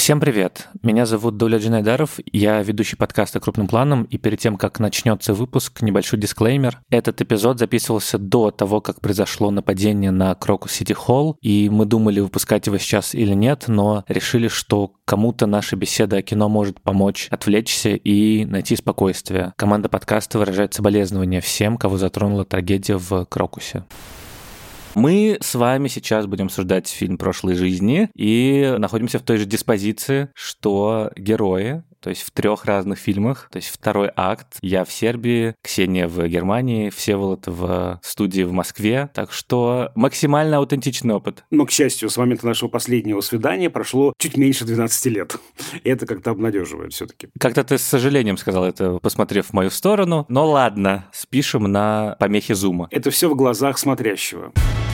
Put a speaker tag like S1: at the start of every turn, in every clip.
S1: Всем привет! Меня зовут Дуля Джинайдаров, я ведущий подкаста «Крупным планом», и перед тем, как начнется выпуск, небольшой дисклеймер. Этот эпизод записывался до того, как произошло нападение на Крокус Сити Холл, и мы думали, выпускать его сейчас или нет, но решили, что кому-то наша беседа о кино может помочь отвлечься и найти спокойствие. Команда подкаста выражает соболезнования всем, кого затронула трагедия в Крокусе. Мы с вами сейчас будем обсуждать фильм «Прошлой жизни» и находимся в той же диспозиции, что герои, то есть в 3 разных фильмах. То есть второй акт. Я в Сербии, Ксения в Германии, Всеволод в студии в Москве. Так что максимально аутентичный опыт.
S2: Но, к счастью, с момента нашего последнего свидания прошло чуть меньше 12 лет. И это как-то обнадеживает все-таки.
S1: Как-то ты с сожалением сказал это, посмотрев в мою сторону. Но ладно, спишем на помехи зума.
S2: Это все в глазах смотрящего.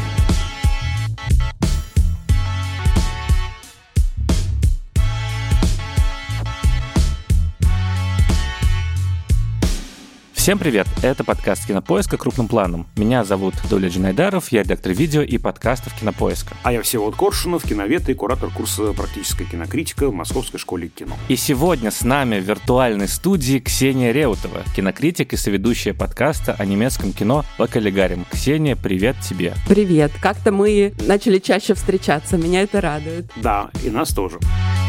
S1: Всем привет! Это подкаст «Кинопоиска. Крупным планом». Меня зовут Дуля Джинайдаров, я редактор видео и подкастов «Кинопоиска».
S2: А я Всеволод Коршунов, киновед и куратор курса «Практическая кинокритика» в Московской школе кино.
S1: И сегодня с нами в виртуальной студии Ксения Реутова, кинокритик и соведущая подкаста о немецком кино «Локалигарим». Ксения, привет тебе!
S3: Привет! Как-то мы начали чаще встречаться, меня это радует.
S2: Да, и нас тоже.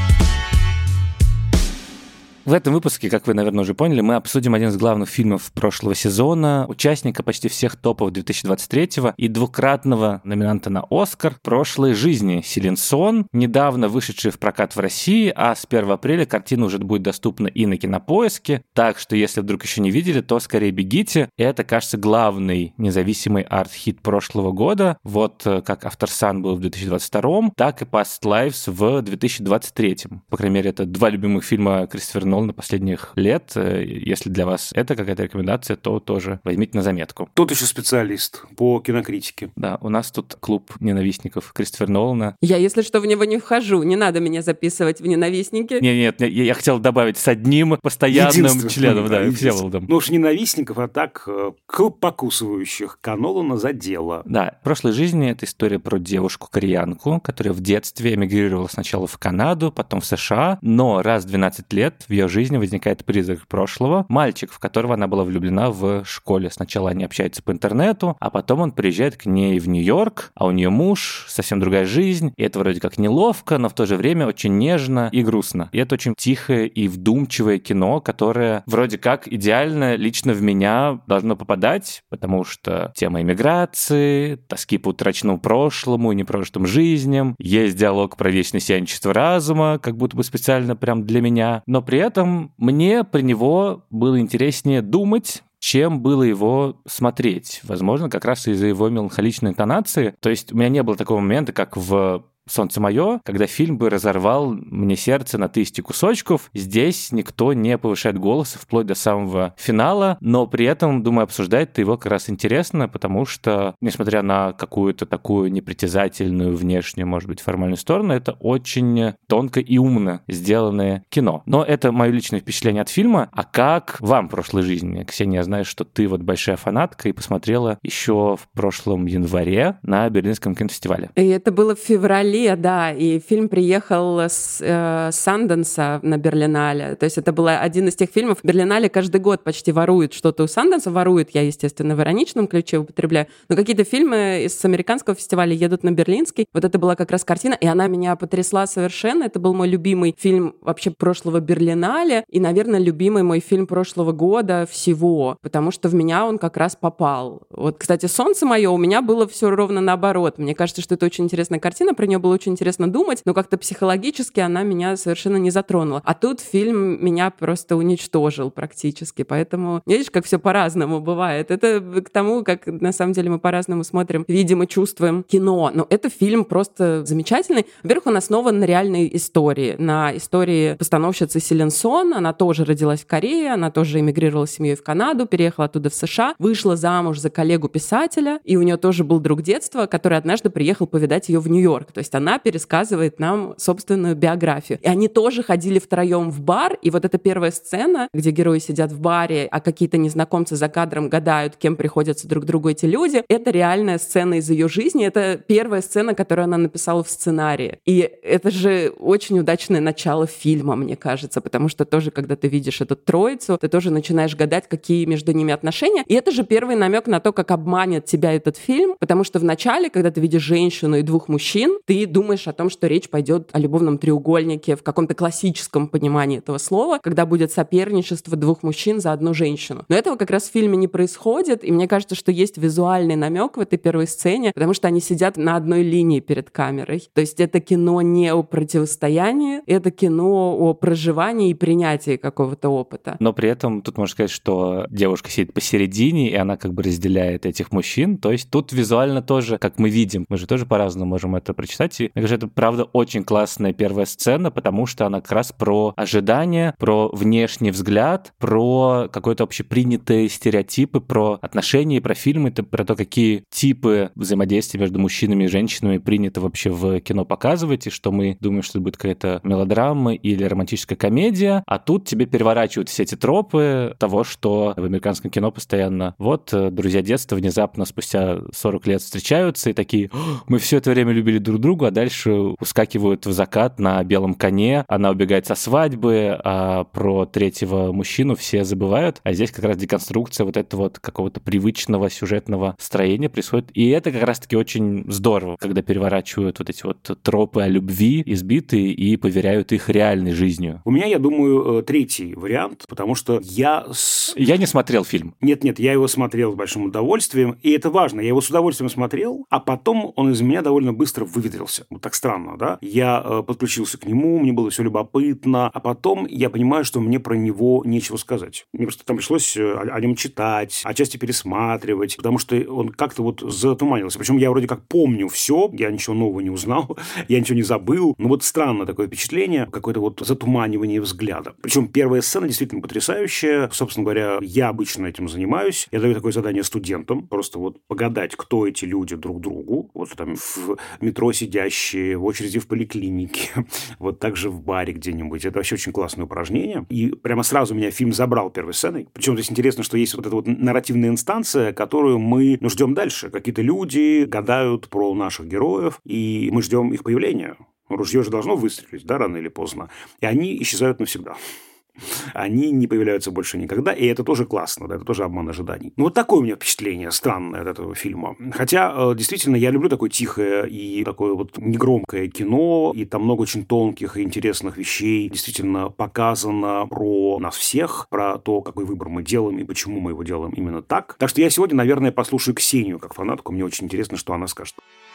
S1: В этом выпуске, как вы, наверное, уже поняли, мы обсудим один из главных фильмов прошлого сезона, участника почти всех топов 2023-го и двукратного номинанта на «Оскар» «Прошлой жизни» Селин Сон, недавно вышедший в прокат в России, а с 1 апреля картина уже будет доступна и на Кинопоиске, так что если вдруг еще не видели, то скорее бегите. Это, кажется, главный независимый арт-хит прошлого года, вот как «Aftersun» был в 2022-м, так и «Past Lives» в 2023-м. По крайней мере, это 2 любимых фильма Кристофера Нолана на последних лет. Если для вас это какая-то рекомендация, то тоже возьмите на заметку.
S2: Тут еще специалист по кинокритике.
S1: Да, у нас тут клуб ненавистников Кристофера Нолана.
S3: Я, если что, в него не вхожу. Не надо меня записывать в ненавистники.
S1: Нет, я хотел добавить с одним постоянным членом, да, Всеволодом.
S2: Ну уж ненавистников, а так покусывающих Нолана за дело.
S1: Да, в прошлой жизни это история про девушку-кореянку, которая в детстве эмигрировала сначала в Канаду, потом в США, но раз в 12 лет в ее жизни возникает призрак прошлого, мальчик, в которого она была влюблена в школе. Сначала они общаются по интернету, а потом он приезжает к ней в Нью-Йорк, а у нее муж, совсем другая жизнь, и это вроде как неловко, но в то же время очень нежно и грустно. И это очень тихое и вдумчивое кино, которое вроде как идеально лично в меня должно попадать, потому что тема эмиграции, тоски по утраченному прошлому и непрожитым жизням, есть диалог про вечное сияничество разума, как будто бы специально прям для меня, но при этом мне про него было интереснее думать, чем было его смотреть. Возможно, как раз из-за его меланхоличной интонации. То есть у меня не было такого момента, как в «Солнце мое», когда фильм бы разорвал мне сердце на 1000 кусочков. Здесь никто не повышает голоса вплоть до самого финала, но при этом, думаю, обсуждать-то его как раз интересно, потому что, несмотря на какую-то такую непритязательную внешнюю, может быть, формальную сторону, это очень тонко и умно сделанное кино. Но это мое личное впечатление от фильма. А как вам в прошлой жизни? Ксения, я знаю, что ты вот большая фанатка и посмотрела еще в прошлом январе на Берлинском кинофестивале.
S3: И это было в феврале, да, и фильм приехал с Санденса на Берлинале. То есть это был один из тех фильмов. Берлинале каждый год почти ворует что-то у Санденса. Ворует, я, естественно, в ироничном ключе употребляю. Но какие-то фильмы с американского фестиваля едут на берлинский. Вот это была как раз картина, и она меня потрясла совершенно. Это был мой любимый фильм вообще прошлого Берлинале и, наверное, любимый мой фильм прошлого года всего, потому что в меня он как раз попал. Вот, кстати, «Солнце мое» у меня было все ровно наоборот. Мне кажется, что это очень интересная картина, про нее было очень интересно думать, но как-то психологически она меня совершенно не затронула. А тут фильм меня просто уничтожил практически, поэтому видишь, как все по-разному бывает. Это к тому, как на самом деле мы по-разному смотрим, видим и чувствуем кино. Но это фильм просто замечательный. Во-первых, он основан на реальной истории, на истории постановщицы Селин Сон. Она тоже родилась в Корее, она тоже эмигрировала с семьей в Канаду, переехала оттуда в США, вышла замуж за коллегу-писателя, и у нее тоже был друг детства, который однажды приехал повидать ее в Нью-Йорк. То есть она пересказывает нам собственную биографию. И они тоже ходили втроем в бар, и вот эта первая сцена, где герои сидят в баре, а какие-то незнакомцы за кадром гадают, кем приходятся друг другу эти люди, это реальная сцена из ее жизни, это первая сцена, которую она написала в сценарии. И это же очень удачное начало фильма, мне кажется, потому что тоже, когда ты видишь эту троицу, ты тоже начинаешь гадать, какие между ними отношения. И это же первый намек на то, как обманет тебя этот фильм, потому что в начале, когда ты видишь женщину и двух мужчин, ты думаешь о том, что речь пойдет о любовном треугольнике в каком-то классическом понимании этого слова, когда будет соперничество двух мужчин за одну женщину. Но этого как раз в фильме не происходит, и мне кажется, что есть визуальный намек в этой первой сцене, потому что они сидят на одной линии перед камерой. То есть это кино не о противостоянии, это кино о проживании и принятии какого-то опыта.
S1: Но при этом тут можно сказать, что девушка сидит посередине, и она как бы разделяет этих мужчин. То есть тут визуально тоже, как мы видим, мы же тоже по-разному можем это прочитать. И мне кажется, это правда очень классная первая сцена, потому что она как раз про ожидания, про внешний взгляд, про какое-то общепринятые стереотипы, про отношения, про фильмы, про то, какие типы взаимодействия между мужчинами и женщинами принято вообще в кино показывать, и что мы думаем, что это будет какая-то мелодрама или романтическая комедия, а тут тебе переворачивают все эти тропы того, что в американском кино постоянно вот друзья детства внезапно спустя 40 лет встречаются и такие: мы все это время любили друг друга, а дальше ускакивают в закат на белом коне, она убегает со свадьбы, а про третьего мужчину все забывают, а здесь как раз деконструкция вот этого вот какого-то привычного сюжетного строения происходит, и это как раз-таки очень здорово, когда переворачивают вот эти вот тропы о любви избитые и поверяют их реальной жизнью.
S2: У меня, я думаю, третий вариант, потому что я
S1: не смотрел фильм.
S2: Нет, я его смотрел с большим удовольствием, и это важно, я его с удовольствием смотрел, а потом он из меня довольно быстро выветрился. Вот так странно, да? Я подключился к нему, мне было все любопытно, а потом я понимаю, что мне про него нечего сказать. Мне просто там пришлось о нем читать, отчасти пересматривать, потому что он как-то вот затуманился. Причем я вроде как помню все, я ничего нового не узнал, я ничего не забыл. Но вот странно такое впечатление, какое-то вот затуманивание взгляда. Причем первая сцена действительно потрясающая. Собственно говоря, я обычно этим занимаюсь. Я даю такое задание студентам, просто вот погадать, кто эти люди друг другу. Вот там в метро сидящие, в очереди в поликлинике, вот также в баре где-нибудь. Это вообще очень классное упражнение. И прямо сразу меня фильм забрал первой сценой. Причем здесь интересно, что есть вот эта вот нарративная инстанция, которую мы ждем дальше. Какие-то люди гадают про наших героев, и мы ждем их появления. Ружье же должно выстрелить, да, рано или поздно. И они исчезают навсегда. Они не появляются больше никогда, и это тоже классно, да, это тоже обман ожиданий. Ну, вот такое у меня впечатление странное от этого фильма. Хотя, действительно, я люблю такое тихое и такое вот негромкое кино, и там много очень тонких и интересных вещей. Действительно показано про нас всех, про то, какой выбор мы делаем и почему мы его делаем именно так. Так что я сегодня, наверное, послушаю Ксению как фанатку, мне очень интересно, что она скажет.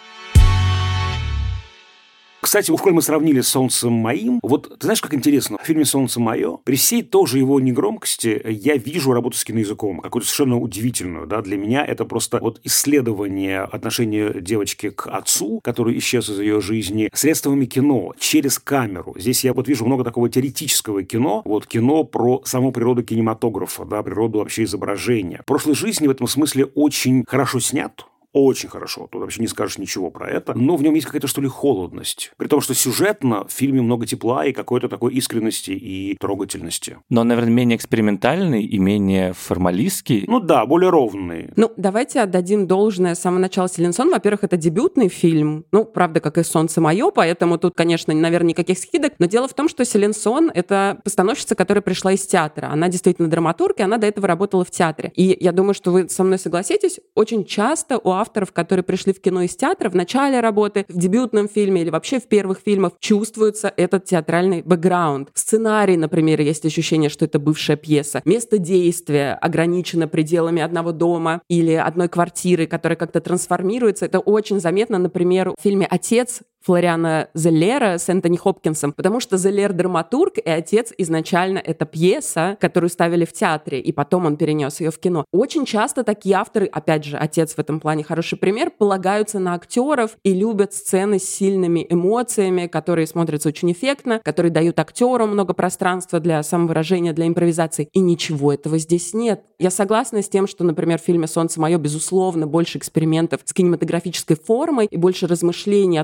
S2: Кстати, коль мы сравнили с «Солнцем моим», вот ты знаешь, как интересно, в фильме «Солнце мое», при всей тоже его негромкости, я вижу работу с киноязыком, какую-то совершенно удивительную, да, для меня это просто вот исследование отношения девочки к отцу, который исчез из ее жизни, средствами кино, через камеру. Здесь я вот вижу много такого теоретического кино, вот кино про саму природу кинематографа, да, природу вообще изображения. Прошлой жизни в этом смысле очень хорошо снят. Очень хорошо, тут вообще не скажешь ничего про это, но в нем есть какая-то, что ли, холодность. При том, что сюжетно в фильме много тепла и какой-то такой искренности и трогательности.
S1: Но он, наверное, менее экспериментальный и менее формалистский.
S2: Ну да, более ровный.
S3: Ну, давайте отдадим должное с самого начала Селин Сон. Во-первых, это дебютный фильм, ну, правда, как и «Солнце мое», поэтому тут, конечно, наверное, никаких скидок, но дело в том, что Селин Сон — это постановщица, которая пришла из театра. Она действительно драматург, и она до этого работала в театре. И я думаю, что вы со мной согласитесь, очень часто у авторов, которые пришли в кино из театра, в начале работы, в дебютном фильме или вообще в первых фильмах, чувствуется этот театральный бэкграунд. Сценарий, например, есть ощущение, что это бывшая пьеса. Место действия ограничено пределами одного дома или одной квартиры, которая как-то трансформируется. Это очень заметно, например, в фильме «Отец» Флориана Зеллера с Энтони Хопкинсом, потому что Зеллер драматург, и «Отец» изначально это пьеса, которую ставили в театре, и потом он перенес ее в кино. Очень часто такие авторы, опять же, «Отец» в этом плане хороший пример, полагаются на актеров и любят сцены с сильными эмоциями, которые смотрятся очень эффектно, которые дают актерам много пространства для самовыражения, для импровизации. И ничего этого здесь нет. Я согласна с тем, что, например, в фильме «Солнце мое», безусловно, больше экспериментов с кинематографической формой и больше размышлений о том, что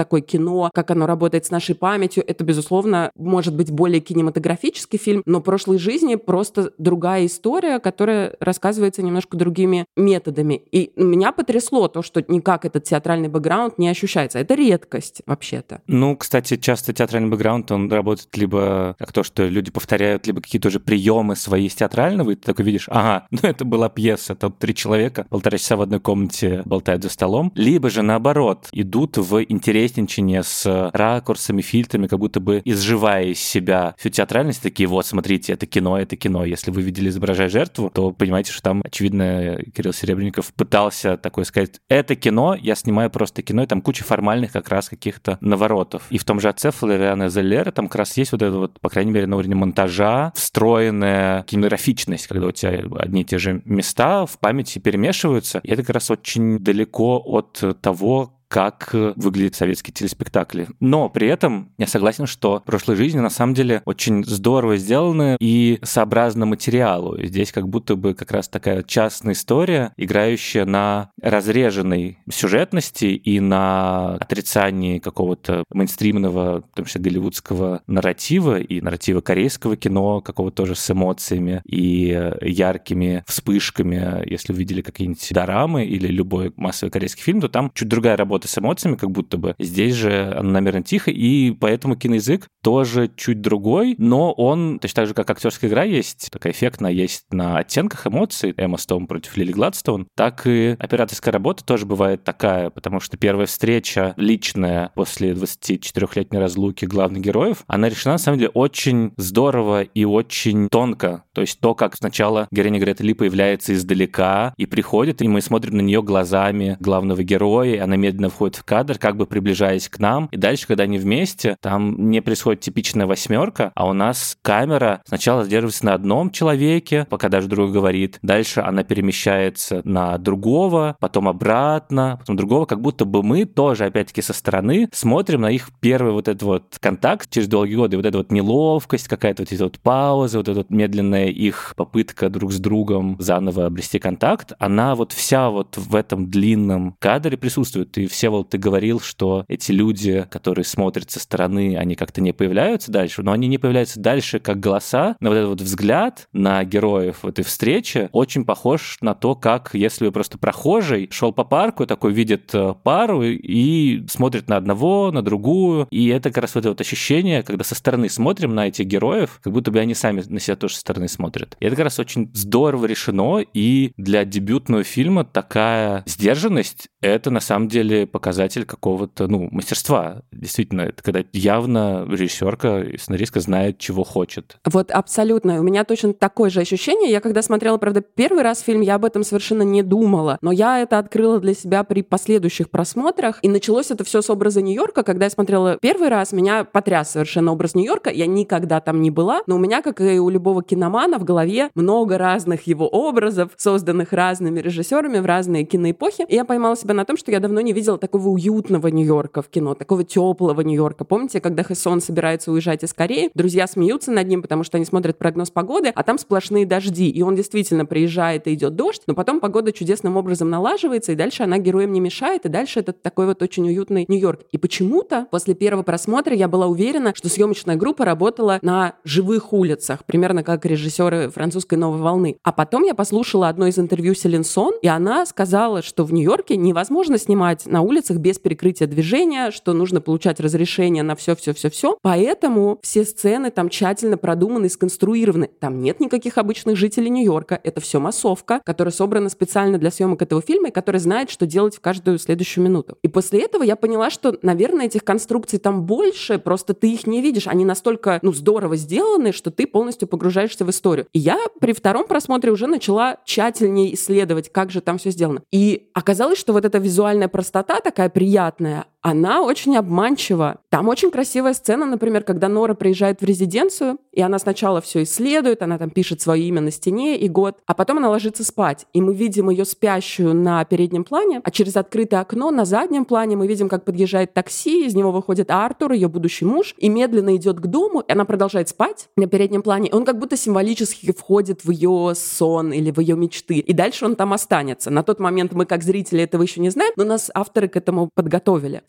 S3: такое кино, как оно работает с нашей памятью. Это, безусловно, может быть более кинематографический фильм, но «Прошлой жизни» просто другая история, которая рассказывается немножко другими методами. И меня потрясло то, что никак этот театральный бэкграунд не ощущается. Это редкость, вообще-то.
S1: Ну, кстати, часто театральный бэкграунд, он работает либо как то, что люди повторяют, либо какие-то уже приемы свои из театрального, и ты такой видишь, ага, ну это была пьеса, там 3 человека 1,5 часа в одной комнате болтают за столом, либо же наоборот, идут в интересничание с ракурсами, фильтрами, как будто бы изживая из себя всю театральность, такие, вот, смотрите, это кино, это кино. Если вы видели «Изображая жертву», то понимаете, что там, очевидно, Кирилл Серебренников пытался такое сказать, это кино, я снимаю просто кино, и там куча формальных как раз каких-то наворотов. И в том же «Отце» Флориана Зеллера там как раз есть вот это вот, по крайней мере, на уровне монтажа, встроенная кинематографичность, когда у тебя одни и те же места в памяти перемешиваются, и это как раз очень далеко от того, как выглядят советские телеспектакли. Но при этом я согласен, что «Прошлой жизни» на самом деле очень здорово сделаны и сообразно материалу. Здесь как будто бы как раз такая частная история, играющая на разреженной сюжетности и на отрицании какого-то мейнстримного, в том числе голливудского нарратива и нарратива корейского кино, какого-то тоже с эмоциями и яркими вспышками. Если вы видели какие-нибудь дорамы или любой массовый корейский фильм, то там чуть другая работа с эмоциями, как будто бы. Здесь же оно намеренно тихо, и поэтому киноязык тоже чуть другой, но он, точно так же, как актерская игра есть, такая эффектная, есть на оттенках эмоций, Эмма Стоун против Лили Гладстоун, так и операторская работа тоже бывает такая, потому что первая встреча личная после 24-летней разлуки главных героев, она решена, на самом деле, очень здорово и очень тонко. То есть то, как сначала героиня Греты Ли появляется издалека и приходит, и мы смотрим на нее глазами главного героя, и она медленно входит в кадр, как бы приближаясь к нам. И дальше, когда они вместе, там не происходит типичная 8, а у нас камера сначала задерживается на одном человеке, пока даже друг говорит. Дальше она перемещается на другого, потом обратно, потом другого, как будто бы мы тоже, опять-таки, со стороны смотрим на их первый вот этот вот контакт через долгие годы. И вот эта вот неловкость, какая-то вот эта вот пауза, вот эта вот медленная их попытка друг с другом заново обрести контакт, она вот вся вот в этом длинном кадре присутствует. И все, вот ты говорил, что эти люди, которые смотрят со стороны, они как-то не появляются дальше, но они не появляются дальше как голоса, но вот этот вот взгляд на героев в этой встрече очень похож на то, как если бы просто прохожий шел по парку, такой видит пару и смотрит на одного, на другую, и это как раз вот это вот ощущение, когда со стороны смотрим на этих героев, как будто бы они сами на себя тоже со стороны смотрят. И это как раз очень здорово решено, и для дебютного фильма такая сдержанность — это на самом деле показатель какого-то, мастерства. Действительно, это когда явно режиссерка и сценаристка знает, чего хочет.
S3: Вот абсолютно. У меня точно такое же ощущение. Я когда смотрела, правда, первый раз фильм, я об этом совершенно не думала, но я это открыла для себя при последующих просмотрах, и началось это все с образа Нью-Йорка. Когда я смотрела первый раз, меня потряс совершенно образ Нью-Йорка. Я никогда там не была, но у меня, как и у любого киномана, в голове много разных его образов, созданных разными режиссерами в разные киноэпохи. И я поймала себя на том, что я давно не видела такого уютного Нью-Йорка в кино, такого теплого Нью-Йорка. Помните, когда Хессон собирается уезжать из Кореи, друзья смеются над ним, потому что они смотрят прогноз погоды, а там сплошные дожди. И он действительно приезжает, и идет дождь, но потом погода чудесным образом налаживается, и дальше она героям не мешает, и дальше это такой вот очень уютный Нью-Йорк. И почему-то после первого просмотра я была уверена, что съемочная группа работала на живых улицах, примерно как режиссеры французской «Новой волны». А потом я послушала одно из интервью Селин Сон, и она сказала, что в Нью-Йорке невозможно снимать на улицах без перекрытия движения, что нужно получать разрешение на все-все-все-все. Поэтому все сцены там тщательно продуманы и сконструированы. Там нет никаких обычных жителей Нью-Йорка. Это все массовка, которая собрана специально для съемок этого фильма и которая знает, что делать в каждую следующую минуту. И после этого я поняла, что, наверное, этих конструкций там больше, просто ты их не видишь. Они настолько, здорово сделаны, что ты полностью погружаешься в историю. И я при втором просмотре уже начала тщательнее исследовать, как же там все сделано. И оказалось, что вот эта визуальная простота такая приятная, она очень обманчива. Там очень красивая сцена, например, когда Нора приезжает в резиденцию, и она сначала все исследует, она там пишет свое имя на стене и год, а потом она ложится спать. И мы видим ее спящую на переднем плане, а через открытое окно на заднем плане мы видим, как подъезжает такси, из него выходит Артур, ее будущий муж, и медленно идет к дому, и она продолжает спать на переднем плане. И он как будто символически входит в ее сон или в ее мечты. И дальше он там останется. На тот момент мы, как зрители, этого еще не знаем, но нас авторы к этому подготовили.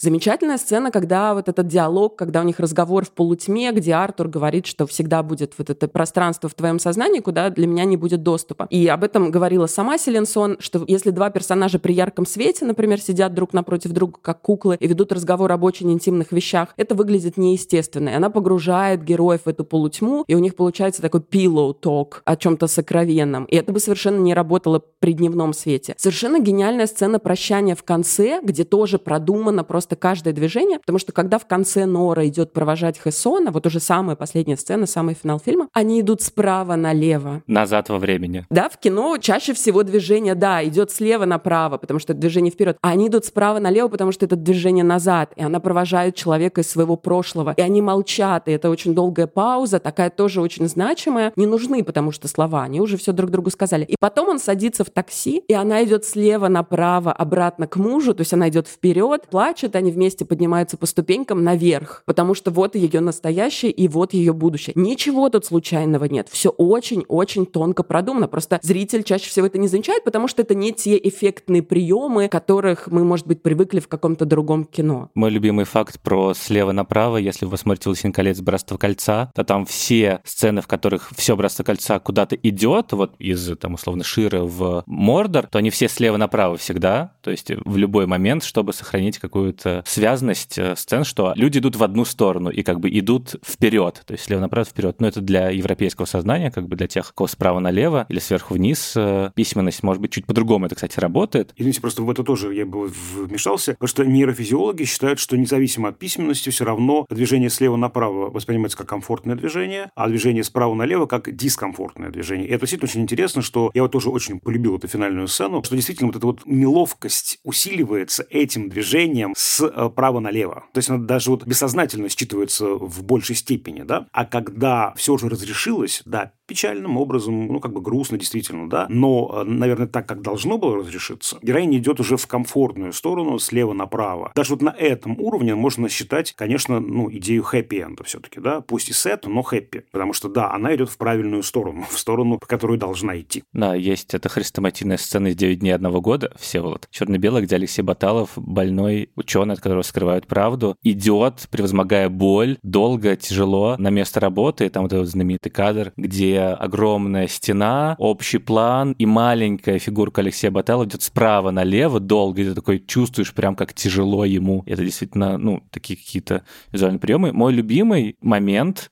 S3: Замечательная сцена, когда вот этот диалог, когда у них разговор в полутьме, где Артур говорит, что всегда будет вот это пространство в твоем сознании, куда для меня не будет доступа. И об этом говорила сама Селин Сон, что если два персонажа при ярком свете, например, сидят друг напротив друга, как куклы, и ведут разговор об очень интимных вещах, это выглядит неестественно. И она погружает героев в эту полутьму, и у них получается такой pillow talk о чем-то сокровенном. И это бы совершенно не работало при дневном свете. Совершенно гениальная сцена прощания в конце, где тоже продумано просто каждое движение, потому что когда в конце Нора идет провожать Хесона, вот уже самая последняя сцена, самый финал фильма, они идут справа налево.
S1: Назад во времени.
S3: Да, в кино чаще всего движение, да, идет слева направо, потому что это движение вперед, а они идут справа налево, потому что это движение назад, и она провожает человека из своего прошлого, и они молчат, и это очень долгая пауза, такая тоже очень значимая, не нужны, потому что слова, они уже все друг другу сказали. И потом он садится в такси, и она идет слева направо, обратно к мужу, то есть она идет вперед, плачет, они вместе поднимаются по ступенькам наверх, потому что вот ее настоящее и вот ее будущее. Ничего тут случайного нет, все очень-очень тонко продумано, просто зритель чаще всего это не замечает, потому что это не те эффектные приемы, которых мы, может быть, привыкли в каком-то другом кино.
S1: Мой любимый факт про слева направо, если вы смотрите «Властелин колец. Братство кольца», то там все сцены, в которых все Братство кольца куда-то идет, вот из, там, условно, Шира в Мордор, то они все слева направо всегда, то есть в любой момент, чтобы сохранить какую-то связность сцен, что люди идут в одну сторону и как бы идут вперед, то есть слева направо вперед. Но это для европейского сознания, как бы для тех, кого справа налево или сверху вниз, письменность, может быть, чуть по-другому это, кстати, работает.
S2: Извините, просто в это тоже я бы вмешался, потому что нейрофизиологи считают, что независимо от письменности все равно движение слева направо воспринимается как комфортное движение, а движение справа налево как дискомфортное движение. И это действительно очень интересно, что я вот тоже очень полюбил эту финальную сцену, что действительно вот эта вот неловкость усиливается этим движением справа налево. То есть она даже вот бессознательно считывается в большей степени, да? А когда все же разрешилось, да, печальным образом, ну, как бы грустно, действительно, да, но, наверное, так, как должно было разрешиться, героиня идет уже в комфортную сторону, слева направо. Даже вот на этом уровне можно считать, конечно, ну, идею хэппи-энда все-таки, да, пусть и сэд, но хэппи, потому что, да, она идет в правильную сторону, в сторону, по которой должна идти.
S1: Да, есть эта хрестоматийная сцена из «9 дней одного года», Всеволод, черно-белый, где Алексей Баталов, больной ученый, от которого скрывают правду, идет, превозмогая боль, долго, тяжело, на место работы, и там вот этот знаменитый кадр, где огромная стена, общий план, и маленькая фигурка Алексея Баталова идет справа налево долго, и ты такой чувствуешь прям, как тяжело ему. Это действительно, ну, такие какие-то визуальные приемы. Мой любимый момент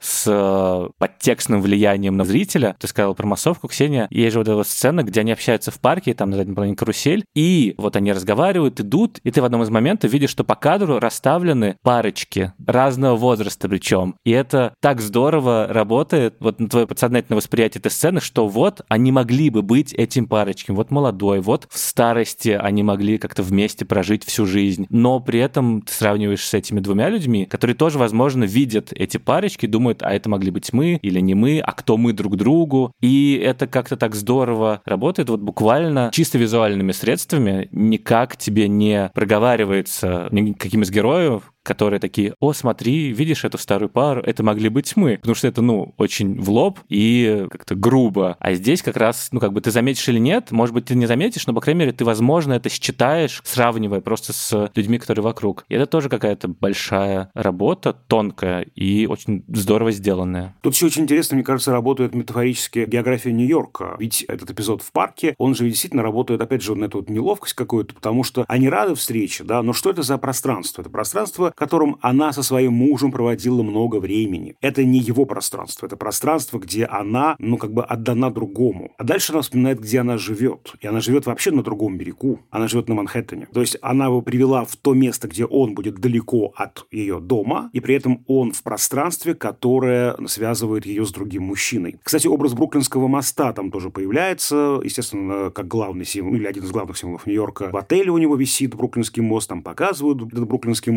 S1: с подтекстным влиянием на зрителя, ты сказала про массовку, Ксения, есть же вот эта сцена, где они общаются в парке, там на заднем плане карусель, и вот они разговаривают, идут, и ты в одном из моментов видишь, что по кадру расставлены парочки разного возраста причем. И это так здорово работает, вот на твое подсознательное восприятие этой сцены, что вот они могли бы быть этим парочком, вот молодой, вот в старости они могли как-то вместе прожить всю жизнь, но при этом ты сравниваешь с этими двумя людьми, которые тоже, возможно, видят эти парочки, думают, а это могли быть мы или не мы, а кто мы друг другу, и это как-то так здорово работает, вот буквально чисто визуальными средствами, никак тебе не проговаривается никаким из героев, которые такие: о, смотри, видишь эту старую пару, это могли быть мы. Потому что это, ну, очень в лоб и как-то грубо. А здесь как раз, ну, как бы ты заметишь или нет, может быть, ты не заметишь, но, по крайней мере, ты, возможно, это считаешь, сравнивая просто с людьми, которые вокруг. И это тоже какая-то большая работа, тонкая и очень здорово сделанная.
S2: Тут еще очень интересно, мне кажется, работает метафорически география Нью-Йорка. Ведь этот эпизод в парке, он же действительно работает, опять же, на эту вот неловкость какую-то, потому что они рады встрече, да, но что это за пространство? Это пространство, в котором она со своим мужем проводила много времени. Это не его пространство, это пространство, где она, ну, как бы отдана другому. А дальше она вспоминает, где она живет. И она живет вообще на другом берегу. Она живет на Манхэттене. То есть она его привела в то место, где он будет далеко от ее дома, и при этом он в пространстве, которое связывает ее с другим мужчиной. Кстати, образ Бруклинского моста там тоже появляется, естественно, как главный символ, или один из главных символов Нью-Йорка. В отеле у него висит Бруклинский мост, там показывают этот Бруклинский мост, и, конечно,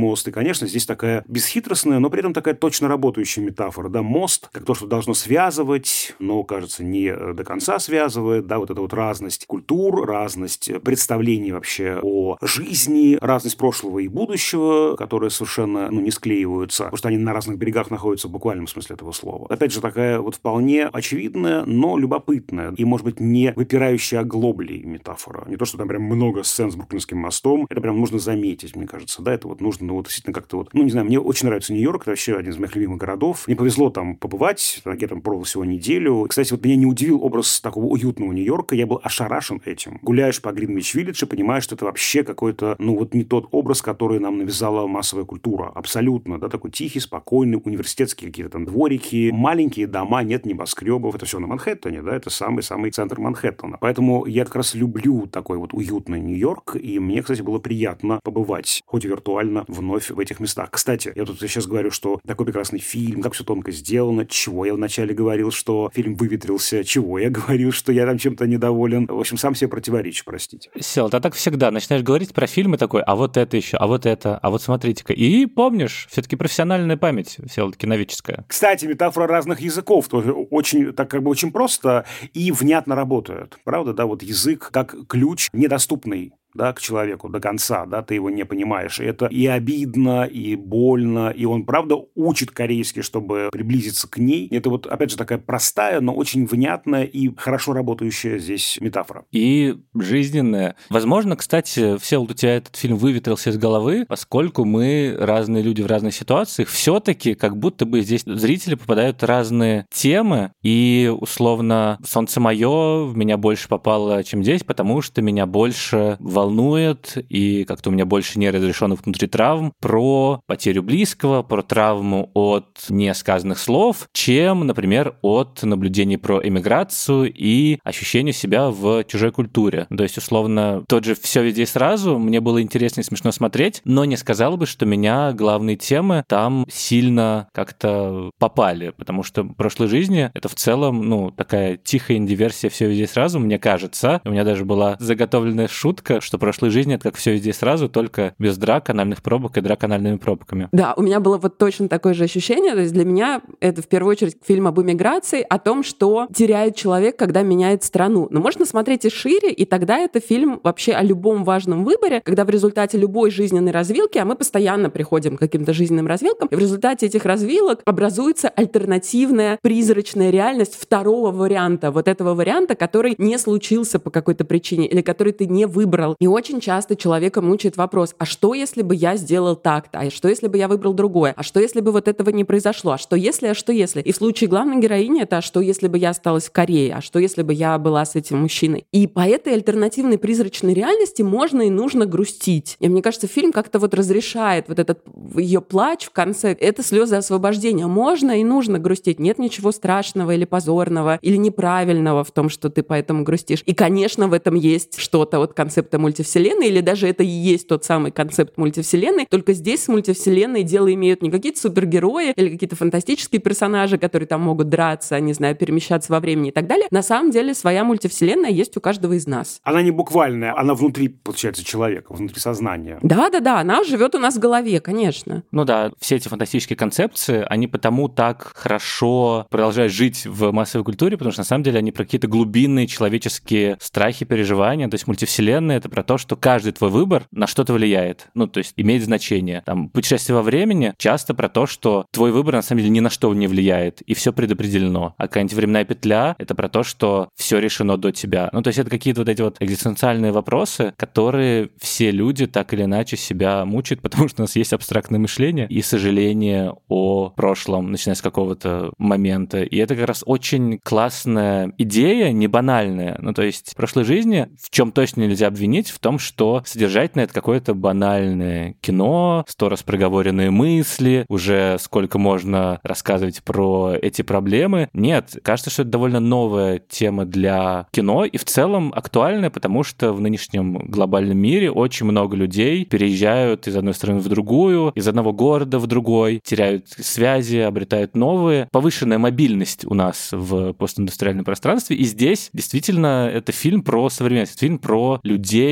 S2: конечно, здесь такая бесхитростная, но при этом такая точно работающая метафора, да, мост, как то, что должно связывать, но, кажется, не до конца связывает, да, вот эта вот разность культур, разность представлений вообще о жизни, разность прошлого и будущего, которые совершенно, не склеиваются, потому что они на разных берегах находятся в буквальном смысле этого слова. Опять же, такая вот вполне очевидная, но любопытная и, может быть, не выпирающая оглоблей метафора. Не то, что там прям много сцен с Бруклинским мостом, это прям нужно заметить, мне кажется, да, это вот нужно, действительно как-то вот, не знаю, мне очень нравится Нью-Йорк, это вообще один из моих любимых городов. Мне повезло там побывать, я там пробовал всего неделю. Кстати, вот меня не удивил образ такого уютного Нью-Йорка, я был ошарашен этим. Гуляешь по Гринвич-Виллидж и понимаешь, что это вообще какой-то, не тот образ, который нам навязала массовая культура. Абсолютно, да, такой тихий, спокойный, университетские какие-то там дворики, маленькие дома, нет небоскребов, это все на Манхэттене, да, это самый-самый центр Манхэттена. Поэтому я как раз люблю такой вот уютный Нью-Йорк, и мне, кстати, было приятно побывать, хоть и виртуально, вновь в этих местах. Кстати, я тут сейчас говорю, что такой прекрасный фильм, как все тонко сделано, чего я вначале говорил, что фильм выветрился, чего я говорил, что я там чем-то недоволен. В общем, сам себе противоречу, простите.
S1: Сел, ты так всегда начинаешь говорить про фильмы такой, а вот это еще, а вот это, а вот смотрите-ка. И помнишь, все-таки профессиональная память, Сел, киноведческая.
S2: Кстати, метафора разных языков тоже очень, так как бы очень просто и внятно работает. Правда, да, вот язык как ключ недоступный, да, к человеку до конца, да, ты его не понимаешь. И это и обидно, и больно, и он, правда, учит корейский, чтобы приблизиться к ней. Это вот, опять же, такая простая, но очень внятная и хорошо работающая здесь метафора.
S1: И жизненная. Возможно, кстати, Всеволод, у тебя этот фильм выветрился из головы, поскольку мы разные люди в разных ситуациях, все-таки как будто бы здесь зрители попадают в разные темы, и, условно, «Солнце мое» в меня больше попало, чем здесь, потому что меня больше волнует, и как-то у меня больше неразрешенных внутри травм про потерю близкого, про травму от несказанных слов, чем, например, от наблюдений про эмиграцию и ощущения себя в чужой культуре. То есть, условно, тот же «Все везде и сразу» мне было интересно и смешно смотреть, но не сказал бы, что меня главные темы там сильно как-то попали, потому что в прошлой жизни это в целом, такая тихая инди-версия «Все везде и сразу», мне кажется. У меня даже была заготовленная шутка, что в прошлой жизни это как «Все везде и сразу», только без драк, анальных пробок и драк анальными пробками.
S3: Да, у меня было вот точно такое же ощущение. То есть для меня это в первую очередь фильм об эмиграции, о том, что теряет человек, когда меняет страну. Но можно смотреть и шире, и тогда это фильм вообще о любом важном выборе, когда в результате любой жизненной развилки, а мы постоянно приходим к каким-то жизненным развилкам, и в результате этих развилок образуется альтернативная призрачная реальность второго варианта, вот этого варианта, который не случился по какой-то причине или который ты не выбрал. И очень часто человека мучает вопрос, а что, если бы я сделал так-то? А что, если бы я выбрал другое? А что, если бы вот этого не произошло? А что, если? И в случае главной героини это, а что, если бы я осталась в Корее? А что, если бы я была с этим мужчиной? И по этой альтернативной призрачной реальности можно и нужно грустить. И мне кажется, фильм как-то вот разрешает вот этот ее плач в конце. Это слезы освобождения. Можно и нужно грустить. Нет ничего страшного или позорного, или неправильного в том, что ты поэтому грустишь. И, конечно, в этом есть что-то от концепта мультивселенной, или даже это и есть тот самый концепт мультивселенной, только здесь с мультивселенной дело имеют не какие-то супергерои или какие-то фантастические персонажи, которые там могут драться, не знаю, перемещаться во времени и так далее. На самом деле своя мультивселенная есть у каждого из нас.
S2: Она не буквальная, она внутри, получается, человека, внутри сознания.
S3: Да, она живет у нас в голове, конечно.
S1: Все эти фантастические концепции, они потому так хорошо продолжают жить в массовой культуре, потому что на самом деле они про какие-то глубинные человеческие страхи, переживания. То есть мультивселенная — это про то, что каждый твой выбор на что-то влияет, то есть имеет значение. Там путешествие во времени часто про то, что твой выбор на самом деле ни на что не влияет, и все предопределено. А какая-нибудь временная петля — это про то, что все решено до тебя. То есть это какие-то вот эти вот экзистенциальные вопросы, которые все люди так или иначе себя мучают, потому что у нас есть абстрактное мышление и сожаление о прошлом, начиная с какого-то момента. И это как раз очень классная идея, не банальная. То есть в прошлой жизни в чем точно нельзя обвинить, в том, что содержательно это какое-то банальное кино, 100 раз проговоренные мысли, уже сколько можно рассказывать про эти проблемы. Нет, кажется, что это довольно новая тема для кино и в целом актуальная, потому что в нынешнем глобальном мире очень много людей переезжают из одной страны в другую, из одного города в другой, теряют связи, обретают новые. Повышенная мобильность у нас в постиндустриальном пространстве, и здесь действительно это фильм про современность, фильм про людей,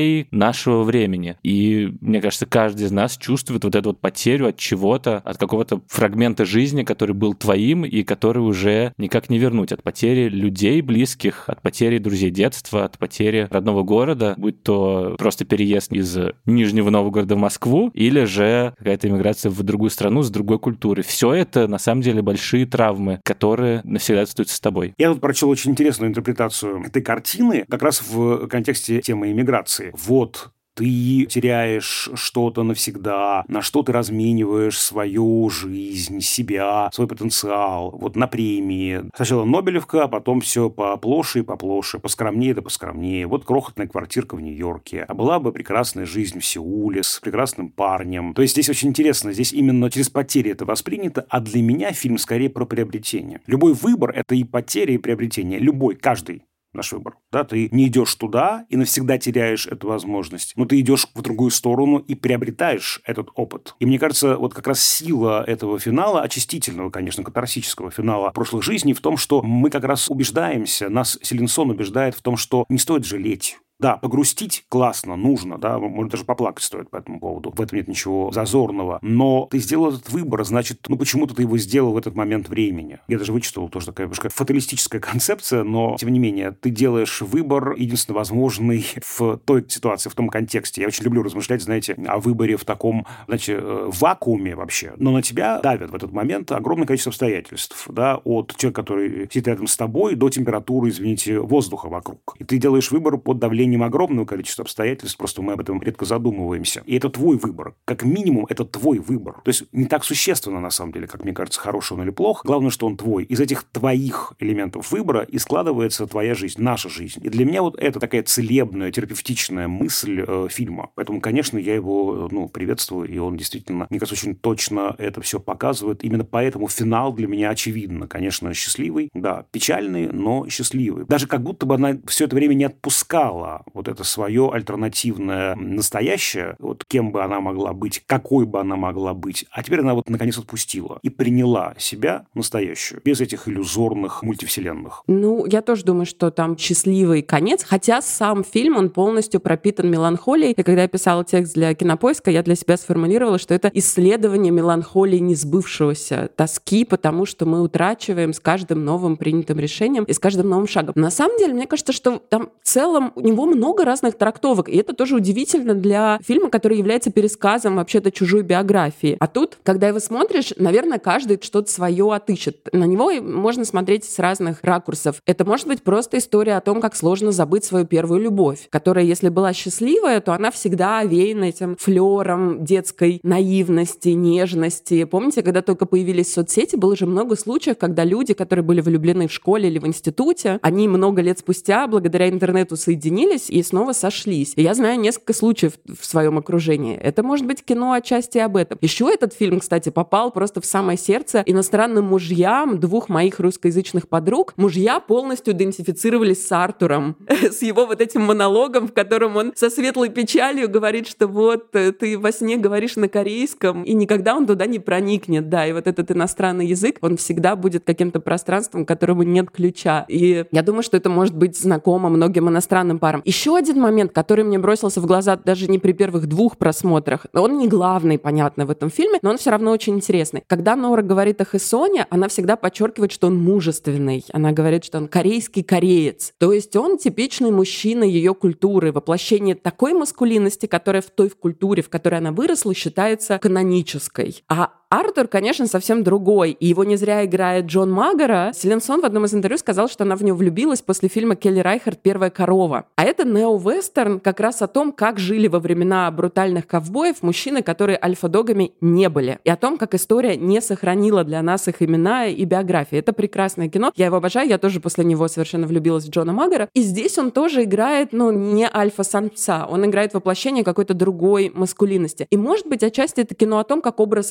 S1: людей нашего времени. И, мне кажется, каждый из нас чувствует вот эту вот потерю от чего-то, от какого-то фрагмента жизни, который был твоим и который уже никак не вернуть. От потери людей близких, от потери друзей детства, от потери родного города, будь то просто переезд из Нижнего Новгорода в Москву или же какая-то иммиграция в другую страну с другой культурой. Все это, на самом деле, большие травмы, которые навсегда остаются с тобой.
S2: Я тут прочел очень интересную интерпретацию этой картины как раз в контексте темы иммиграции. Вот ты теряешь что-то навсегда, на что ты размениваешь свою жизнь, себя, свой потенциал, вот на премии. Сначала Нобелевка, а потом все поплоше и поплоше, поскромнее да поскромнее. Вот крохотная квартирка в Нью-Йорке. А была бы прекрасная жизнь в Сеуле с прекрасным парнем. То есть здесь очень интересно, здесь именно через потери это воспринято, а для меня фильм скорее про приобретение. Любой выбор – это и потеря, и приобретение. Любой, каждый. Наш выбор. Да, ты не идешь туда и навсегда теряешь эту возможность, но ты идешь в другую сторону и приобретаешь этот опыт. И мне кажется, вот как раз сила этого финала, очистительного, конечно, катарсического финала прошлых жизней в том, что мы как раз убеждаемся, нас Селин Сон убеждает в том, что не стоит жалеть. Да, погрустить классно, нужно, да, может, даже поплакать стоит по этому поводу. В этом нет ничего зазорного. Но ты сделал этот выбор, значит, почему-то ты его сделал в этот момент времени. Я даже вычитал тоже такая немножко фаталистическая концепция, но, тем не менее, ты делаешь выбор единственно возможный в той ситуации, в том контексте. Я очень люблю размышлять, знаете, о выборе в таком, значит, вакууме вообще. Но на тебя давят в этот момент огромное количество обстоятельств, да, от человека, который сидит рядом с тобой, до температуры, извините, воздуха вокруг. И ты делаешь выбор под давлением огромного количества обстоятельств, просто мы об этом редко задумываемся. И это твой выбор. Как минимум, это твой выбор. То есть не так существенно, на самом деле, как мне кажется, хороший он или плох. Главное, что он твой. Из этих твоих элементов выбора и складывается твоя жизнь, наша жизнь. И для меня вот это такая целебная, терапевтичная мысль фильма. Поэтому, конечно, я его приветствую, и он действительно, мне кажется, очень точно это все показывает. Именно поэтому финал для меня очевидно. Конечно, счастливый, да, печальный, но счастливый. Даже как будто бы она все это время не отпускала вот это свое альтернативное настоящее, вот кем бы она могла быть, какой бы она могла быть. А теперь она вот наконец отпустила и приняла себя настоящую, без этих иллюзорных мультивселенных.
S3: Я тоже думаю, что там счастливый конец, хотя сам фильм, он полностью пропитан меланхолией. И когда я писала текст для Кинопоиска, я для себя сформулировала, что это исследование меланхолии несбывшегося, тоски, потому что мы утрачиваем с каждым новым принятым решением и с каждым новым шагом. На самом деле, мне кажется, что там в целом у него много разных трактовок, и это тоже удивительно для фильма, который является пересказом вообще-то чужой биографии. А тут, когда его смотришь, наверное, каждый что-то свое отыщет. На него можно смотреть с разных ракурсов. Это может быть просто история о том, как сложно забыть свою первую любовь, которая, если была счастливая, то она всегда овеяна этим флером детской наивности, нежности. Помните, когда только появились соцсети, было же много случаев, когда люди, которые были влюблены в школе или в институте, они много лет спустя, благодаря интернету, соединились и снова сошлись. И я знаю несколько случаев в своем окружении. Это может быть кино отчасти об этом. Еще этот фильм, кстати, попал просто в самое сердце иностранным мужьям двух моих русскоязычных подруг. Мужья полностью идентифицировались с Артуром, с его вот этим монологом, в котором он со светлой печалью говорит, что вот ты во сне говоришь на корейском, и никогда он туда не проникнет. Да, и вот этот иностранный язык, он всегда будет каким-то пространством, к которому нет ключа. И я думаю, что это может быть знакомо многим иностранным парам. Еще один момент, который мне бросился в глаза даже не при первых двух просмотрах, он не главный, понятно, в этом фильме, но он все равно очень интересный. Когда Нора говорит о Хэсоне, она всегда подчеркивает, что он мужественный. Она говорит, что он корейский кореец. То есть он типичный мужчина ее культуры, воплощение такой маскулинности, которая в той культуре, в которой она выросла, считается канонической. А Артур, конечно, совсем другой. И его не зря играет Джон Магора. Селин Сон в одном из интервью сказал, что она в него влюбилась после фильма Келли Райхард «Первая корова». А это нео-вестерн как раз о том, как жили во времена брутальных ковбоев мужчины, которые альфа-догами не были. И о том, как история не сохранила для нас их имена и биографии. Это прекрасное кино. Я его обожаю. Я тоже после него совершенно влюбилась в Джона Магора. И здесь он тоже играет, не альфа-самца. Он играет воплощение какой-то другой маскулинности. И, может быть, отчасти это кино о том, как образ каноничный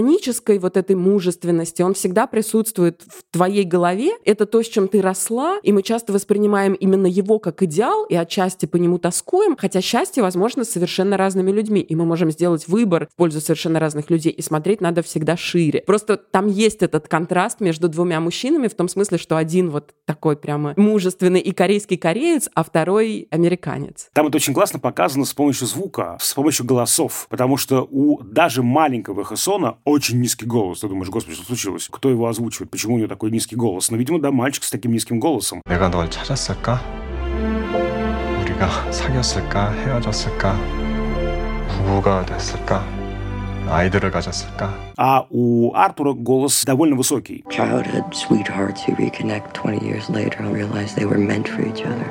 S3: канонической вот этой мужественности, он всегда присутствует в твоей голове. Это то, с чем ты росла, и мы часто воспринимаем именно его как идеал, и отчасти по нему тоскуем, хотя счастье возможно совершенно разными людьми, и мы можем сделать выбор в пользу совершенно разных людей, и смотреть надо всегда шире. Просто там есть этот контраст между двумя мужчинами в том смысле, что один вот такой прямо мужественный и корейский кореец, а второй американец.
S2: Там это очень классно показано с помощью звука, с помощью голосов, потому что у даже маленького Хэсона очень низкий голос. Ты думаешь, господи, что случилось? Кто его озвучивает? Почему у него такой низкий голос? Но, видимо, да, мальчик с таким низким голосом.
S4: 내가 널 찾았을까? 우리가 사귀었을까? 헤어졌을까? 부부가 됐을까? 아이들을 가졌을까?
S2: А у Артура голос довольно высокий.
S5: Childhood sweethearts who reconnect 20 years later and realize they were meant for each other.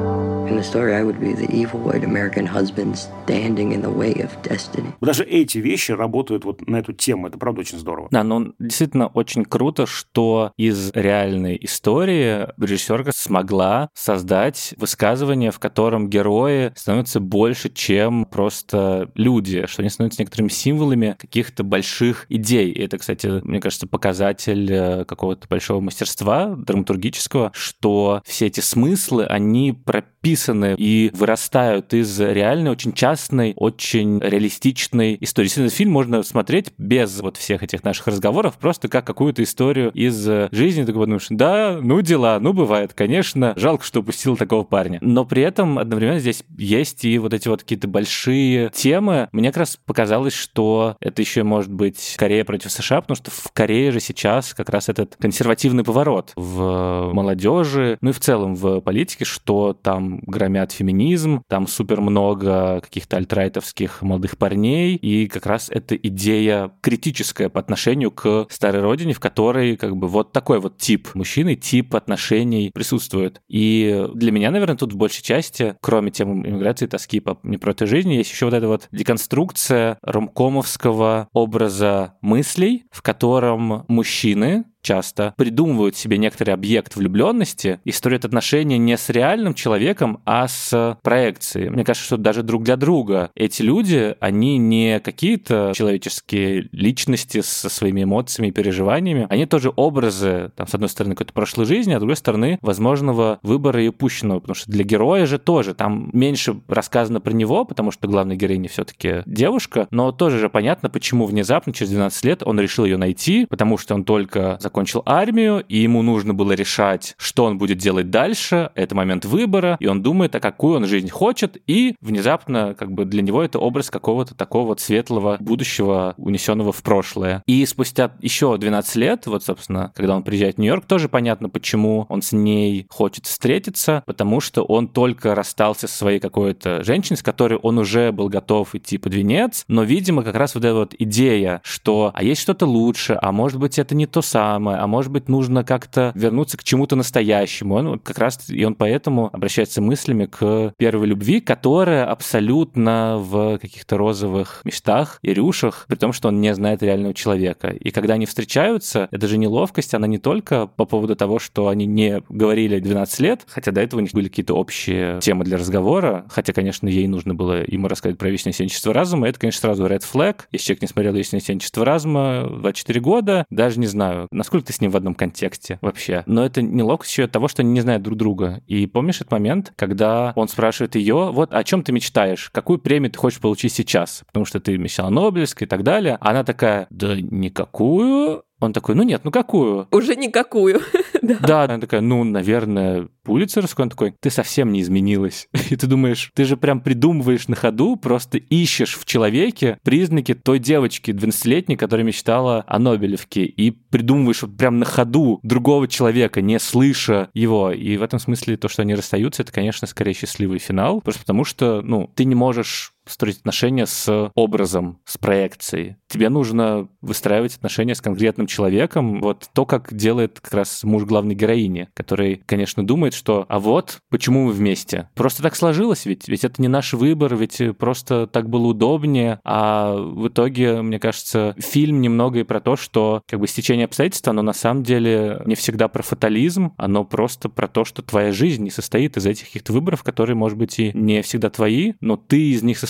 S5: In the story, I would be the evil white American husband standing in the way of destiny.
S2: Даже эти вещи работают вот на эту тему. Это, правда, очень здорово.
S1: Да, но действительно очень круто, что из реальной истории режиссерка смогла создать высказывание, в котором герои становятся больше, чем просто люди, что они становятся некоторыми символами каких-то больших идей. И это, кстати, мне кажется, показатель какого-то большого мастерства драматургического, что все эти смыслы, они прописаны и вырастают из реальной, очень частной, очень реалистичной истории. Действительно, фильм можно смотреть без вот всех этих наших разговоров, просто как какую-то историю из жизни. Ты думаешь, да, ну дела, ну бывает, конечно, жалко, что упустил такого парня. Но при этом одновременно здесь есть и вот эти вот какие-то большие темы. Мне как раз показалось, что это еще может быть Корея против США, потому что в Корее же сейчас как раз этот консервативный поворот в молодежи, ну и в целом в политике, что там громят феминизм, там супер много каких-то альтрайтовских молодых парней, и как раз эта идея критическая по отношению к старой родине, в которой как бы вот такой вот тип мужчины, тип отношений присутствует. И для меня, наверное, тут в большей части, кроме темы иммиграции, тоски по непротой жизни, есть еще вот эта вот деконструкция ромкомовского образа мыслей, в котором мужчины часто придумывают себе некоторый объект влюбленности и строят отношения не с реальным человеком, а с проекцией. Мне кажется, что даже друг для друга эти люди, они не какие-то человеческие личности со своими эмоциями и переживаниями, они тоже образы, там, с одной стороны, какой-то прошлой жизни, а с другой стороны, возможного выбора и упущенного, потому что для героя же тоже, там меньше рассказано про него, потому что главная героиня все-таки девушка, но тоже же понятно, почему внезапно, через 12 лет, он решил ее найти, потому что он только закончил армию, и ему нужно было решать, что он будет делать дальше. Это момент выбора, и он думает, а какую он жизнь хочет, и внезапно как бы для него это образ какого-то такого вот светлого будущего, унесенного в прошлое. И спустя еще 12 лет, вот, собственно, когда он приезжает в Нью-Йорк, тоже понятно, почему он с ней хочет встретиться, потому что он только расстался со своей какой-то женщиной, с которой он уже был готов идти под венец, но, видимо, как раз вот эта вот идея, что а есть что-то лучше, а может быть, это не то самое, а может быть, нужно как-то вернуться к чему-то настоящему. Он как раз, и он поэтому обращается мыслями к первой любви, которая абсолютно в каких-то розовых мечтах и рюшах, при том, что он не знает реального человека. И когда они встречаются, это же неловкость, она не только по поводу того, что они не говорили 12 лет, хотя до этого у них были какие-то общие темы для разговора, хотя, конечно, ей нужно было ему рассказать про вечное сенчество разума, это, конечно, сразу red flag. Если человек не смотрел вечное сенчество разума 24 года, даже не знаю, насколько ты с ним в одном контексте вообще. Но это неловкость еще от того, что они не знают друг друга. И помнишь этот момент, когда он спрашивает ее, вот о чем ты мечтаешь, какую премию ты хочешь получить сейчас? Потому что ты мечтала о Нобелевской и так далее. А она такая, да никакую. Он такой, ну нет, ну какую?
S3: Уже никакую.
S1: Да, она такая, ну, наверное, Пулитцеровскую. Он такой, ты совсем не изменилась. И ты думаешь, ты же прям придумываешь на ходу, просто ищешь в человеке признаки той девочки 12-летней, которая мечтала о Нобелевке, и придумываешь вот прям на ходу другого человека, не слыша его. И в этом смысле то, что они расстаются, это, конечно, скорее счастливый финал, просто потому что, ну, ты не можешь строить отношения с образом, с проекцией. Тебе нужно выстраивать отношения с конкретным человеком. Вот то, как делает как раз муж главной героини, который, конечно, думает, что а вот почему мы вместе. Просто так сложилось ведь это не наш выбор, ведь просто так было удобнее. А в итоге, мне кажется, фильм немного и про то, что как бы стечение обстоятельств, оно на самом деле не всегда про фатализм, оно просто про то, что твоя жизнь не состоит из этих каких-то выборов, которые, может быть, и не всегда твои, но ты из них состоишь.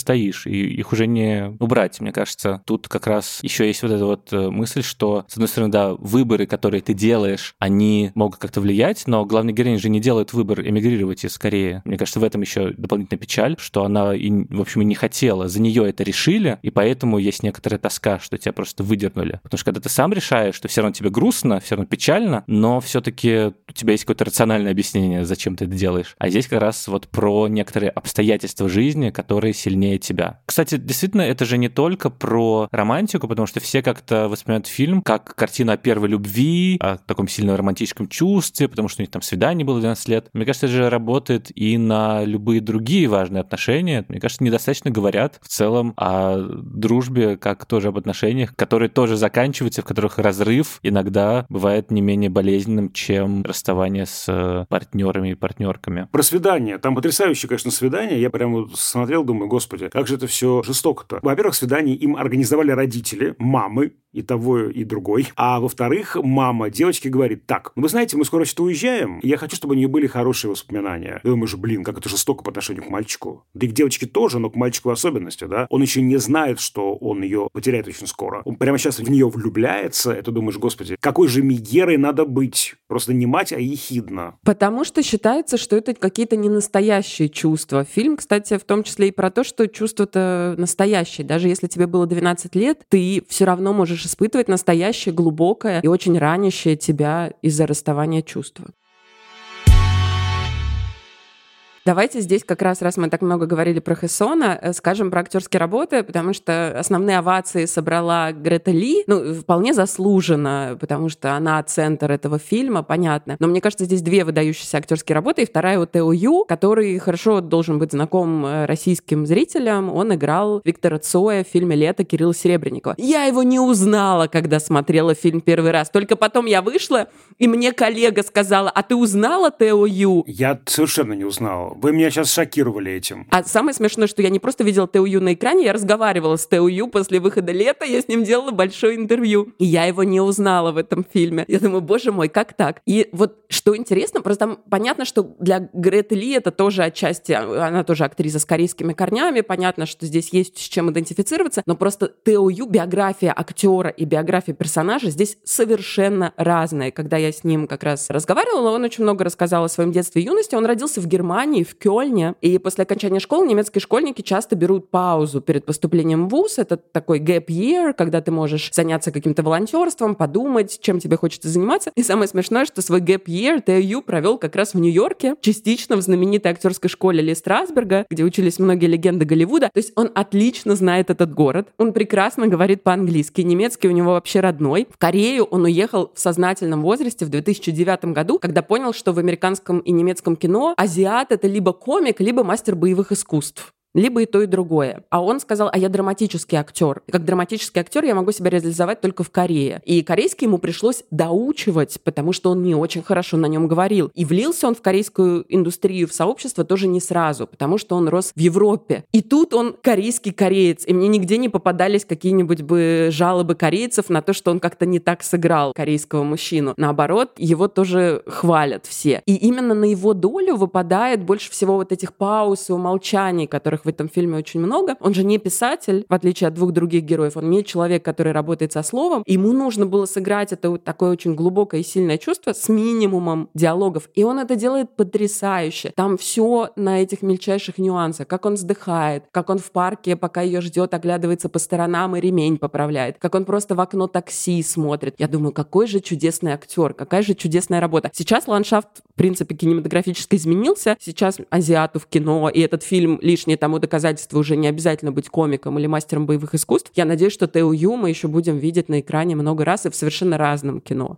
S1: устоишь, и их уже не убрать. Мне кажется, тут как раз еще есть вот эта вот мысль, что, с одной стороны, да, выборы, которые ты делаешь, они могут как-то влиять, но главная героиня же не делает выбор эмигрировать из Кореи. Мне кажется, в этом еще дополнительная печаль, что она, в общем, и не хотела. За нее это решили, и поэтому есть некоторая тоска, что тебя просто выдернули. Потому что когда ты сам решаешь, что все равно тебе грустно, все равно печально, но все-таки у тебя есть какое-то рациональное объяснение, зачем ты это делаешь. А здесь как раз вот про некоторые обстоятельства жизни, которые сильнее тебя. Кстати, действительно, это же не только про романтику, потому что все как-то воспринимают фильм как картину о первой любви, о таком сильном романтическом чувстве, потому что у них там свидание было 12 лет. Мне кажется, это же работает и на любые другие важные отношения. Мне кажется, недостаточно говорят в целом о дружбе, как тоже об отношениях, которые тоже заканчиваются, в которых разрыв иногда бывает не менее болезненным, чем расставание с партнерами и партнерками.
S2: Про свидание. Там потрясающее, конечно, свидание. Я прямо смотрел, думаю, господи, как же это все жестоко-то. Во-первых, свидание им организовали родители, мамы, и того, и другой. А во-вторых, мама девочки говорит: так, вы знаете, мы скоро что-то уезжаем, и я хочу, чтобы у нее были хорошие воспоминания. Я думаю, блин, как это жестоко по отношению к мальчику. Да и к девочке тоже, но к мальчику в особенности, да. Он еще не знает, что он ее потеряет очень скоро. Он прямо сейчас в нее влюбляется, и ты думаешь, господи, какой же Мегерой надо быть? Просто не мать, а ехидна.
S3: Потому что считается, что это какие-то ненастоящие чувства. Фильм, кстати, в том числе и про то, что чувства-то настоящие. Даже если тебе было 12 лет, ты все равно можешь испытывать настоящее, глубокое и очень ранящее тебя из-за расставания чувства. Давайте здесь как раз мы так много говорили про Хэсона, скажем про актерские работы, потому что основные овации собрала Грета Ли, вполне заслуженно, потому что она центр этого фильма, понятно. Но мне кажется, здесь две выдающиеся актерские работы, и вторая у Тео Ю, который хорошо должен быть знаком российским зрителям. Он играл Виктора Цоя в фильме «Лето» Кирилла Серебренникова. Я его не узнала, когда смотрела фильм первый раз. Только потом я вышла, и мне коллега сказала: а ты узнала Тео Ю?
S2: Я совершенно не узнал. Вы меня сейчас шокировали этим.
S3: А самое смешное, что я не просто видела Тео Ю на экране, я разговаривала с Тео Ю после выхода «Лета», я с ним делала большое интервью. И я его не узнала в этом фильме. Я думаю, боже мой, как так? И вот что интересно, просто там понятно, что для Греты Ли это тоже отчасти, она тоже актриса с корейскими корнями, понятно, что здесь есть с чем идентифицироваться, но просто Тео Ю, биография актера и биография персонажа здесь совершенно разные. Когда я с ним как раз разговаривала, он очень много рассказал о своем детстве и юности. Он родился в Германии, в Кёльне, и после окончания школы немецкие школьники часто берут паузу перед поступлением в вуз. Это такой gap year, когда ты можешь заняться каким-то волонтерством, подумать, чем тебе хочется заниматься. И самое смешное, что свой gap year Тео Ю провел как раз в Нью-Йорке, частично в знаменитой актерской школе Ли Страсберга, где учились многие легенды Голливуда. То есть он отлично знает этот город, он прекрасно говорит по-английски, немецкий у него вообще родной. В Корею он уехал в сознательном возрасте в 2009 году, когда понял, что в американском и немецком кино азиат — это либо комик, либо мастер боевых искусств. Либо и то, и другое. А он сказал: а я драматический актер. И как драматический актер я могу себя реализовать только в Корее. И корейский ему пришлось доучивать, потому что он не очень хорошо на нем говорил. И влился он в корейскую индустрию, в сообщество тоже не сразу, потому что он рос в Европе. И тут он корейский кореец. И мне нигде не попадались какие-нибудь бы жалобы корейцев на то, что он как-то не так сыграл корейского мужчину. Наоборот, его тоже хвалят все. И именно на его долю выпадает больше всего вот этих пауз и умолчаний, которых в этом фильме очень много. Он же не писатель, в отличие от двух других героев. Он не человек, который работает со словом. Ему нужно было сыграть это вот такое очень глубокое и сильное чувство с минимумом диалогов. И он это делает потрясающе. Там все на этих мельчайших нюансах. Как он вздыхает, как он в парке, пока ее ждет, оглядывается по сторонам и ремень поправляет. Как он просто в окно такси смотрит. Я думаю, какой же чудесный актер, какая же чудесная работа. Сейчас ландшафт, в принципе, кинематографически изменился. Сейчас азиату в кино, и этот фильм лишнее тому доказательство уже не обязательно быть комиком или мастером боевых искусств. Я надеюсь, что Тео Ю мы еще будем видеть на экране много раз и в совершенно разном кино.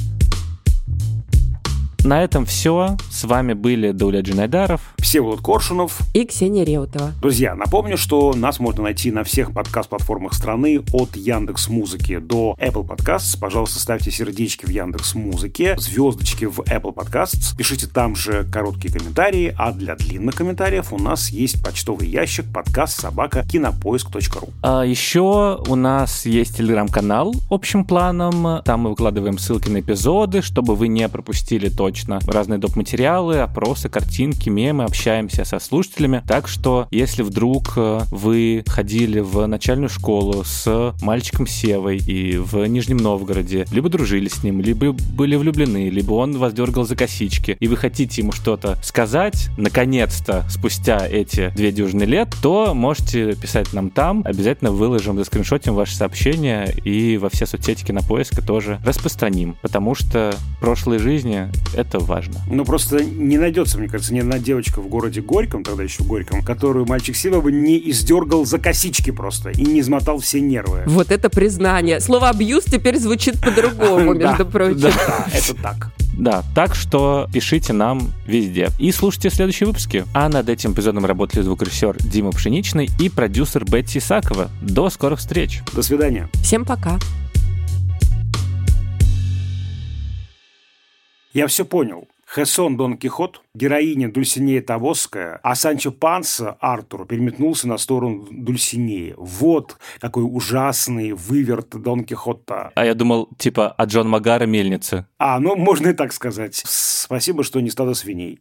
S1: На этом все. С вами были Даулет Джинайдаров,
S2: Всеволод Коршунов
S3: и Ксения Реутова.
S2: Друзья, напомню, что нас можно найти на всех подкаст-платформах страны, от Яндекс.Музыки до Apple Podcasts. Пожалуйста, ставьте сердечки в Яндекс.Музыке, звездочки в Apple Podcasts. Пишите там же короткие комментарии, а для длинных комментариев у нас есть почтовый ящик подкаст@кинопоиск.ру.
S1: А еще у нас есть телеграм-канал общим планом. Там мы выкладываем ссылки на эпизоды, чтобы вы не пропустили то, точно. Разные доп. Материалы, опросы, картинки, мемы, общаемся со слушателями. Так что, если вдруг вы ходили в начальную школу с мальчиком Севой и в Нижнем Новгороде, либо дружили с ним, либо были влюблены, либо он вас дергал за косички, и вы хотите ему что-то сказать, наконец-то, спустя эти 2 дюжины лет, то можете писать нам там. Обязательно выложим, заскриншотим ваши сообщения и во все соцсети Кинопоиска тоже распространим, потому что прошлые жизни — это важно.
S2: Ну, просто не найдется, мне кажется, ни одна девочка в городе Горьком, тогда еще Горьком, которую мальчик Сева бы не издергал за косички просто и не измотал все нервы.
S3: Вот это признание. Слово «абьюз» теперь звучит по-другому, между прочим.
S2: Да, это так.
S1: Да, так что пишите нам везде. И слушайте следующие выпуски. А над этим эпизодом работали звукорежиссер Дима Пшеничный и продюсер Бетти Исакова. До скорых встреч.
S2: До свидания.
S3: Всем пока.
S2: Я все понял. Хессон Дон Кихот, героиня Дульсинея Тавосская, а Санчо Панса Артур переметнулся на сторону Дульсинеи. Вот какой ужасный выверт Дон Кихота.
S1: А я думал, типа, а Джон Магара мельница.
S2: Ну, можно и так сказать. Спасибо, что не стадо свиней.